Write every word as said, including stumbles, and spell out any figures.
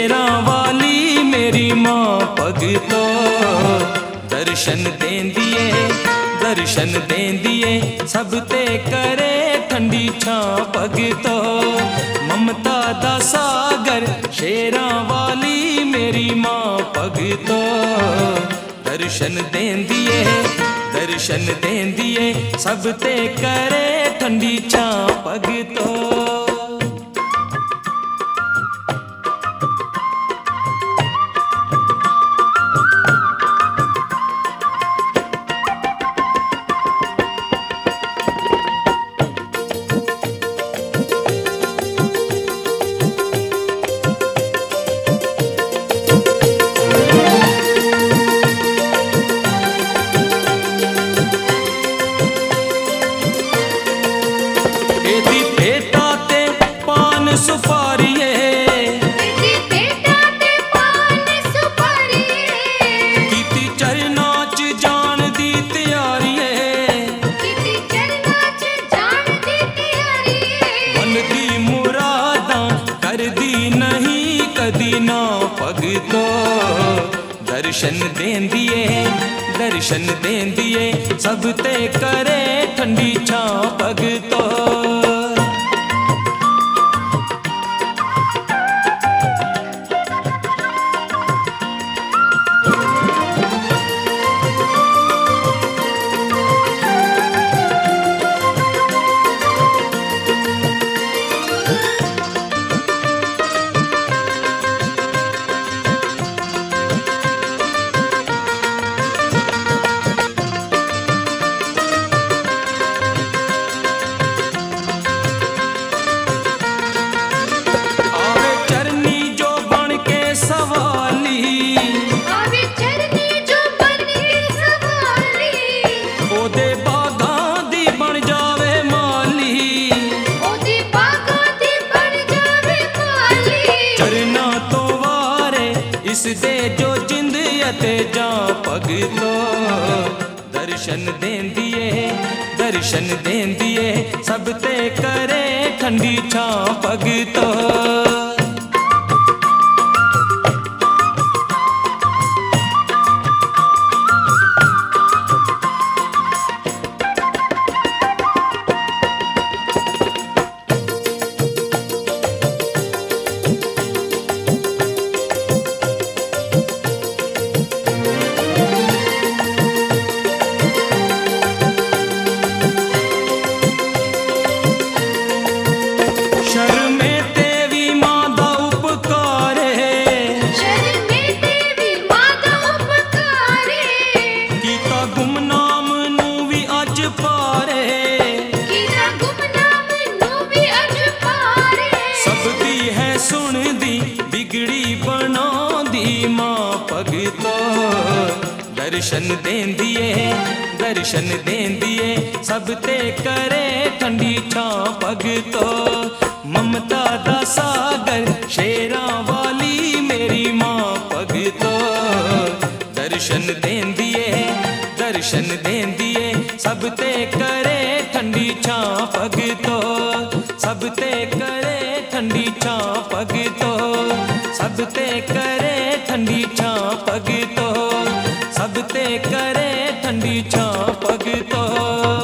शेरां वाली मेरी मां भगतो दर्शन देंदी ऐ दर्शन देंदी ऐ सब ते करे ठंडी छां भगतो ममता दा सागर शेरां वाली मेरी मां भगतो दर्शन देंदी ऐ दर्शन देंदी ऐ सब ते करे ठंडी छां भगतो। एदी भेटा ते पान सुपारिये एदी भेटा ते पान सुपारिये कीती चरना च जान दी त्यारिये कीती चरना च जान दी त्यारिये मन दी मुरादां करदी नहीं कदी ना भगतो दर्शन देंदी ऐ दर्शन देंदी ऐ सब ते करे ठंडी छां भगतो। दे जो जिंद अते जा भगतो दर्शन देंदी ऐ दर्शन देंदी ऐ सब ते करे ठंडी छां भगतो। बिगड़ी बनांदी मां भगतो दर्शन देंदी ऐ दर्शन देंदी ऐ सब ते करे ठंडी छां भगतो ममता दा सागर शेरां वाली मेरी मां भगतो दर्शन देंदी ऐ दर्शन देंदी ऐ सब ते करे ठंडी छां भगतो सब ते करे ठंडी छां भगतो सब ते करे ठंडी छां भगतो सब ते करे ठंडी छां भगतो।